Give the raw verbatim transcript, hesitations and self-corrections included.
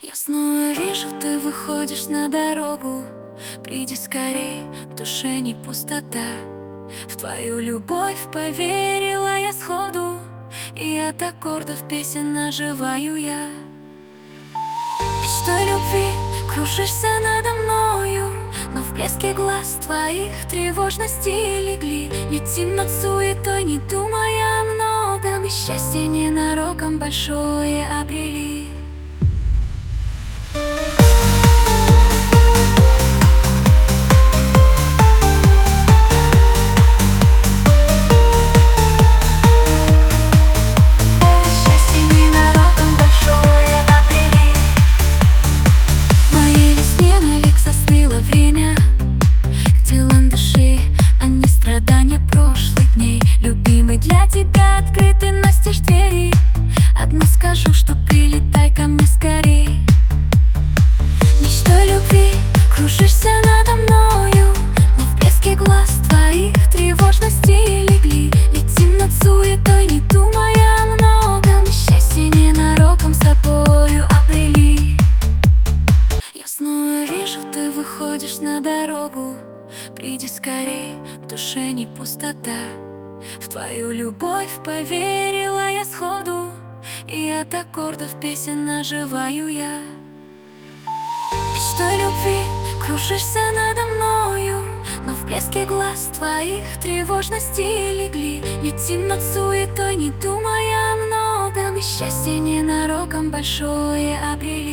Я снова вижу, ты выходишь на дорогу. Приди скорей, в душе не пустота. В твою любовь поверила я сходу, и от аккордов песен оживаю я. Мечтой любви кружишься надо мною, но в блеске глаз твоих тревожности легли. Летим над суетой, не думая о многом, и счастье ненароком большое обрели. Для тебя открыты настежь двери. Одно скажу, что прилетай ко мне скорей. Мечтой любви кружишься надо мною, но в блеске глаз твоих тревожности легли. Летим над суетой, не думая о многом, и счастье ненароком с тобою обрели. Я снова вижу, ты выходишь на дорогу. Приди скорей, в душе не пустота. В твою любовь поверила я сходу, и от аккордов песен оживаю я. Мечтой любви кружишься надо мною, но в блеске глаз твоих тревожности легли. Летим над суетой, не думая о многом, и счастье ненароком большое обрели.